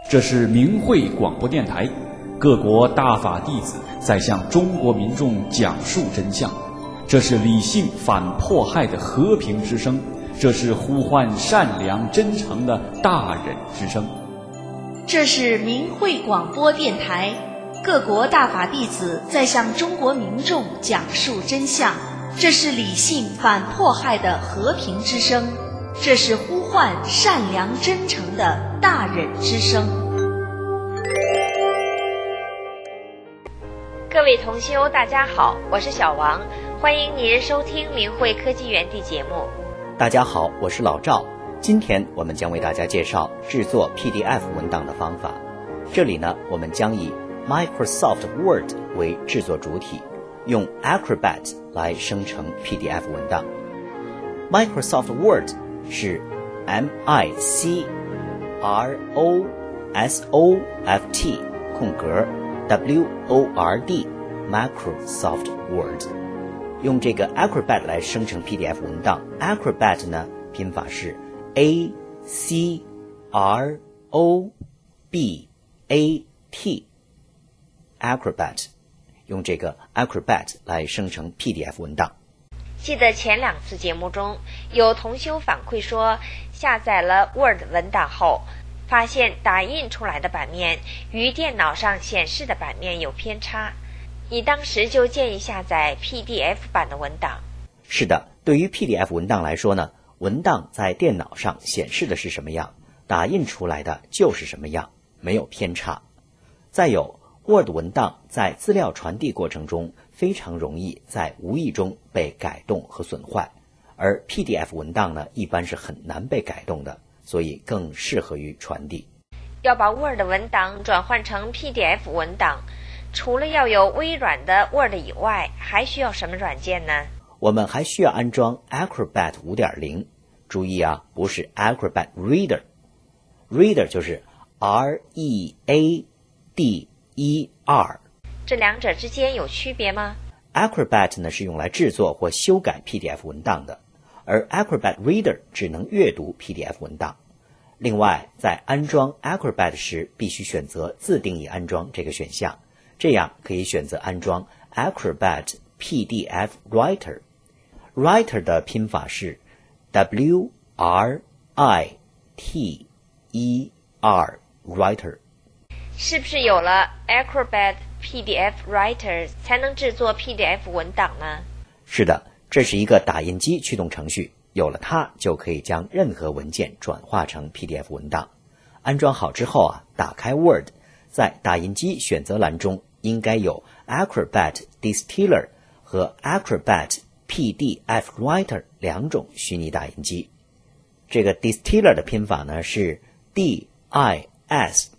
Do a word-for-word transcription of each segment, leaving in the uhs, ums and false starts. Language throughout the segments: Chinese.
这是明慧广播电台，各国大法弟子在向中国民众讲述真相。这是理性反迫害的和平之声，这是呼唤善良真诚的大忍之声。 这是明慧广播电台，各国大法弟子在向中国民众讲述真相。这是理性反迫害的和平之声，这是呼唤善良真诚的大忍之声。 各位同修大家好，我是小王，欢迎您收听明慧科技园地节目。 大家好，我是老赵，今天我们将为大家介绍制作 P D F 文档的方法。这里呢，我们将以 Microsoft Word 为制作主体，用 Acrobat 来生成 P D F 文档。Microsoft Word 是 M I C R O S O F T 空格 W O R D Microsoft Word。 用这个 Acrobat 来生成 P D F 文档。 Acrobat 呢，拼法是 A C R O B A T Acrobat， 用这个 Acrobat 来生成 P D F 文档。 记得前两次节目中有同修反馈说，下载了 Word 文档后发现打印出来的版面与电脑上显示的版面有偏差，你当时就建议下载 P D F 版的文档。 是的，对于 P D F 文档来说呢，文档在电脑上显示的是什么样，打印出来的就是什么样，没有偏差。再有 Word 文档在资料传递过程中非常容易在无意中被改动和损坏，而 P D F 文档呢，一般是很难被改动的，所以更适合于传递。 要把 Word 文档转换成 P D F 文档，除了要有微软的 Word 以外，还需要什么软件呢？ 我们还需要安装 Acrobat 五点零， 注意啊，不是 Acrobat Reader， Reader 就是 R E A D E R。 这两者之间有区别吗？ Acrobat 呢是用来制作或修改 P D F 文档的，而 Acrobat Reader 只能阅读 P D F 文档。另外，在安装 Acrobat 时必须选择自定义安装这个选项，这样可以选择安装 Acrobat P D F Writer。 Writer 的拼法是 W R I T E R Writer。 是不是有了 Acrobat P D F Writer 才能制作 P D F 文档呢？ 是的，这是一个打印机驱动程序，有了它就可以将任何文件转化成 P D F 文档。安装好之后啊，打开 Word， 在打印机选择栏中应该有 Acrobat Distiller 和 Acrobat P D F Writer 两种虚拟打印机。这个 Distiller 的拼法呢是 D I S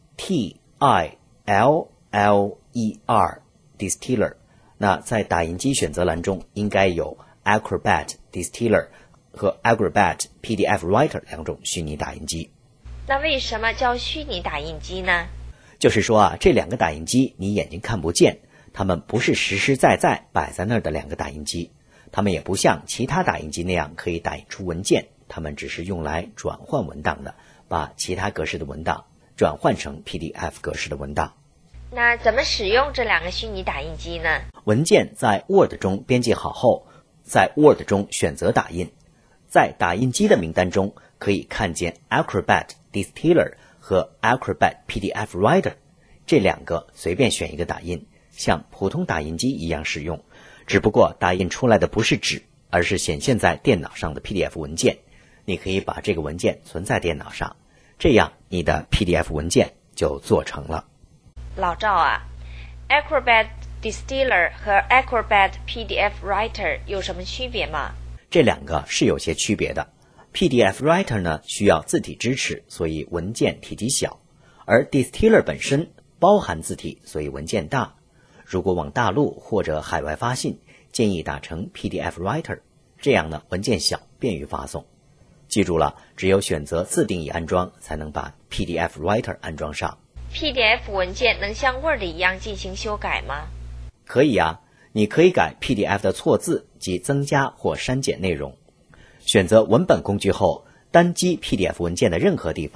T I L L E R Distiller。 那在打印机选择栏中应该有 Acrobat Distiller 和 Acrobat P D F Writer 两种虚拟打印机。 那为什么叫虚拟打印机呢？ 就是说啊，这两个打印机你眼睛看不见，它们不是实实在在摆在那儿的两个打印机，它们也不像其他打印机那样可以打印出文件，它们只是用来转换文档的，把其他格式的文档转换成 P D F 格式的文档。 那怎么使用这两个虚拟打印机呢？ 文件在 Word 中编辑好后，在 Word 中选择打印，在打印机的名单中可以看见 Acrobat Distiller 和 Acrobat P D F Writer， 这两个随便选一个打印，像普通打印机一样使用，只不过打印出来的不是纸，而是显现在电脑上的 P D F 文件。你可以把这个文件存在电脑上，这样你的 P D F 文件就做成了。 老赵啊， Acrobat Distiller 和 Acrobat P D F Writer 有什么区别吗？ 这两个是有些区别的。 P D F Writer 呢需要字体支持，所以文件体积小，而 Distiller 本身包含字体，所以文件大。如果往大陆或者海外发信，建议打成 P D F Writer， 这样呢文件小，便于发送。记住了，只有选择自定义安装，才能把 P D F Writer 安装上。 P D F 文件能像 Word 一样进行修改吗？ 可以啊，你可以改 P D F 的错字及增加或删减内容。选择文本工具后，单击 P D F 文件的任何地方，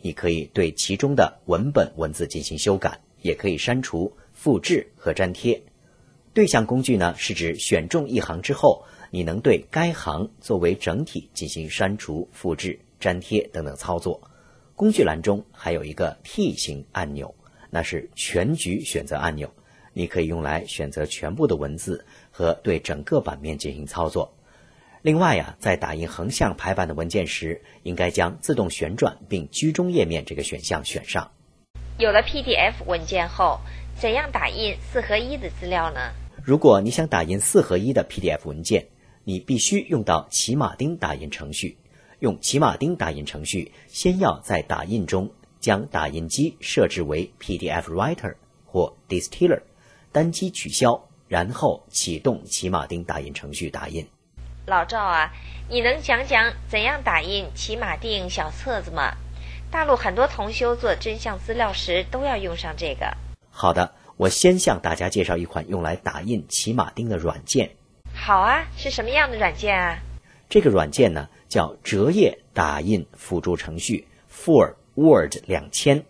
你可以对其中的文本文字进行修改，也可以删除、复制和粘贴。对象工具呢，是指选中一行之后，你能对该行作为整体进行删除、复制、粘贴等等操作。工具栏中还有一个 T 型按钮，那是全局选择按钮，你可以用来选择全部的文字和对整个版面进行操作。另外呀、啊，在打印横向排版的文件时，应该将自动旋转并居中页面这个选项选上。 有了 P D F 文件后，怎样打印四合一的资料呢？ 如果你想打印四合一的 P D F 文件，你必须用到骑马丁打印程序。用骑马丁打印程序，先要在打印中将打印机设置为 P D F Writer 或 Distiller， 单击取消，然后启动骑马丁打印程序打印。 老赵啊，你能讲讲怎样打印骑马丁小册子吗？大陆很多同修做真相资料时都要用上这个。 好的，我先向大家介绍一款用来打印骑马丁的软件。 好啊，是什么样的软件啊？ 这个软件呢叫折页打印辅助程序 For Word 两千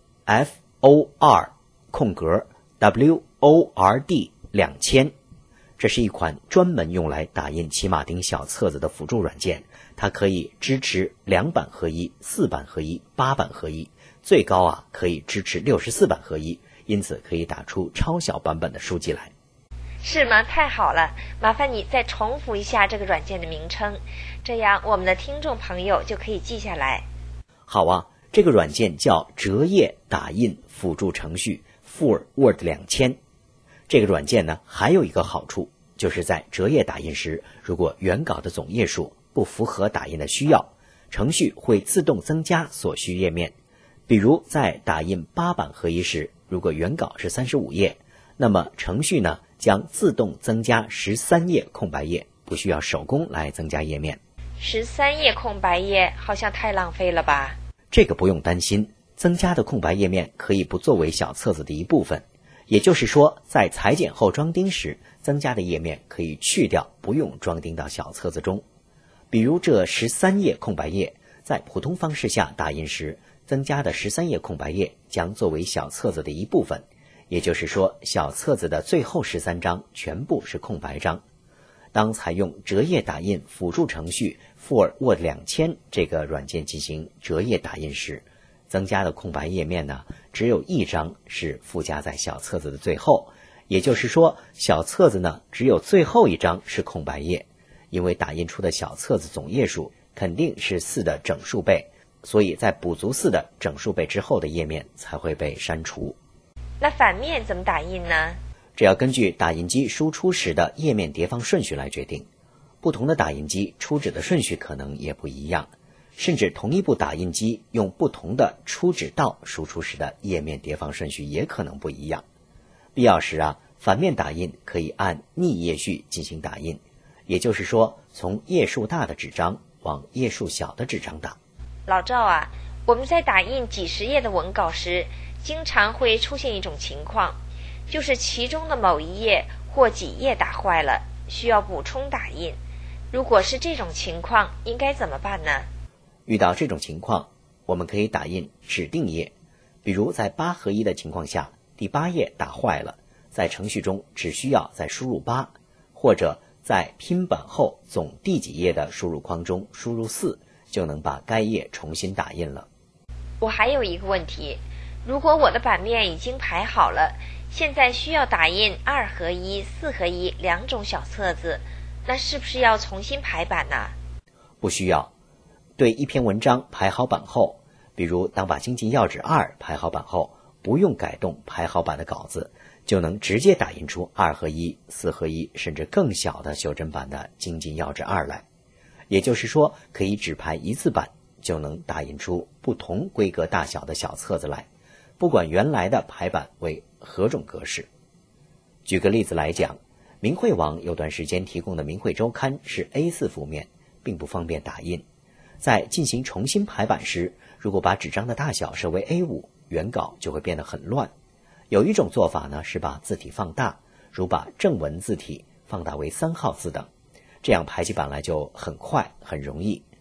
F O R 空格 W O R D 两千。这是一款专门用来打印骑马丁小册子的辅助软件，它可以支持两版合一、四版合一、八版合一，最高啊可以支持六十四版合一，因此可以打出超小版本的书籍来。 是吗？太好了，麻烦你再重复一下这个软件的名称，这样我们的听众朋友就可以记下来。 好啊，这个软件叫折页打印辅助程序 For Word 两千。这个软件呢还有一个好处，就是在折页打印时，如果原稿的总页数不符合打印的需要，程序会自动增加所需页面。比如在打印八版合一时，如果原稿是三十五页，那么程序呢将自动增加十三页空白页，不需要手工来增加页面。 十三页空白页好像太浪费了吧？ 这个不用担心，增加的空白页面可以不作为小册子的一部分，也就是说在裁剪后装订时，增加的页面可以去掉，不用装订到小册子中。比如这十三页空白页，在普通方式下打印时，增加的十三页空白页将作为小册子的一部分，也就是说小册子的最后十三章全部是空白章。当采用折页打印辅助程序 For Word 两千这个软件进行折页打印时，增加的空白页面呢，只有一张是附加在小册子的最后，也就是说小册子呢只有最后一张是空白页。因为打印出的小册子总页数肯定是四的整数倍，所以在补足四的整数倍之后的页面才会被删除。 那反面怎么打印呢？ 这要根据打印机输出时的页面叠放顺序来决定，不同的打印机出纸的顺序可能也不一样，甚至同一部打印机用不同的出纸道输出时的页面叠放顺序也可能不一样。必要时啊，反面打印可以按逆页序进行打印，也就是说从页数大的纸张往页数小的纸张打。 老赵啊，我们在打印几十页的文稿时，经常会出现一种情况，就是其中的某一页或几页打坏了，需要补充打印。如果是这种情况，应该怎么办呢？ 遇到这种情况，我们可以打印指定页。比如在八合一的情况下，第八页打坏了，在程序中只需要再输入八，或者在拼版后总第几页的输入框中输入四，就能把该页重新打印了。 我还有一个问题，如果我的版面已经排好了，现在需要打印二合一、四合一两种小册子，那是不是要重新排版呢？ 不需要。对一篇文章排好版后，比如当把经济要旨二排好版后，不用改动排好版的稿子，就能直接打印出二合一、四合一甚至更小的修正版的经济要旨二来。也就是说，可以只排一次版，就能打印出不同规格大小的小册子来，不管原来的排版为何种格式。举个例子来讲，明慧网有段时间提供的明慧周刊是 A 四 幅面，并不方便打印。在进行重新排版时，如果把纸张的大小设为 A 五， 原稿就会变得很乱。有一种做法呢，是把字体放大，如把正文字体放大为三号字等，这样排起版来就很快很容易。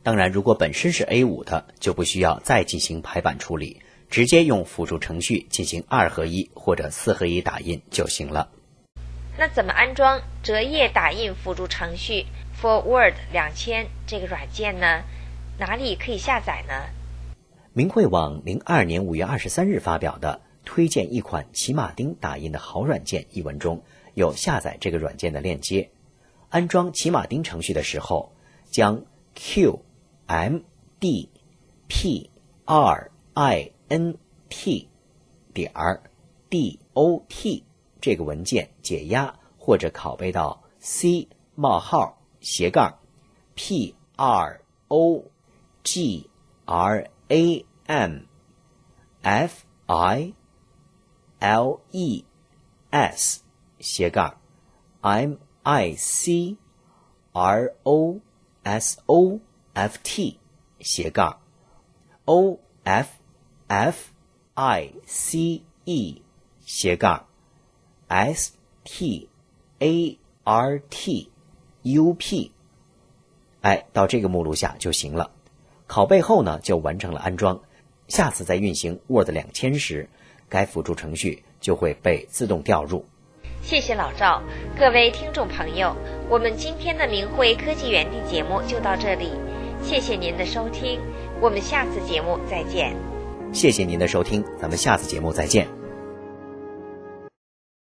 当然，如果本身是 A 五 的，就不需要再进行排版处理，直接用辅助程序进行二合一或者四合一打印就行了。 那怎么安装折页打印辅助程序 For Word 两千这个软件呢？哪里可以下载呢？ 明慧网零二年五月二十三日发表的推荐一款骑马丁打印的好软件一文中有下载这个软件的链接。安装骑马丁程序的时候，将 Q M D P R I N T 点 D O T 这个文件解压或者拷贝到 C 冒号斜杠 P R O G R A M F I L E S 斜杠 M I C R O S O F T 斜杠 O F F I C E 斜杠 S T A R T U P， 哎，到这个目录下就行了。拷贝后呢，就完成了安装。下次在运行 Word 两千时，该辅助程序就会被自动调入。 谢谢老赵，各位听众朋友，我们今天的明慧科技园地节目就到这里，谢谢您的收听，我们下次节目再见。 谢谢您的收听，咱们下次节目再见。